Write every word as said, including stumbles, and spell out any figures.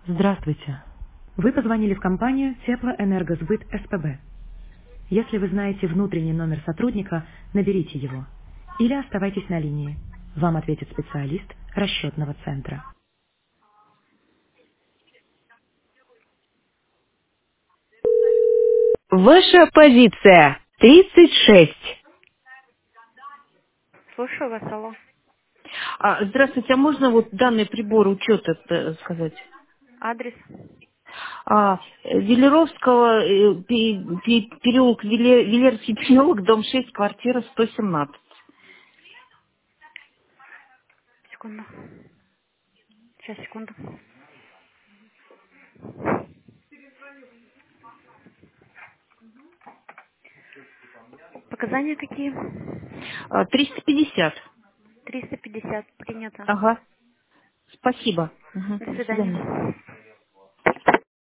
Здравствуйте. Вы позвонили в компанию Теплоэнергосбыт СПБ. Если вы знаете внутренний номер сотрудника, наберите его. Или оставайтесь на линии. Вам ответит специалист расчетного центра. Ваша позиция тридцать шесть. Слушаю вас, алло. А, здравствуйте, а можно вот данный прибор учета э, сказать? Адрес? А, э, Велеровского, э, пе- пе- переулок, Веле- Велерский переулок, дом шесть, квартира сто семнадцать. Секунду. Сейчас, секунду. Показания какие? А, триста пятьдесят. триста пятьдесят. Принято. Ага. Спасибо. Мгм. До До свидания. свидания.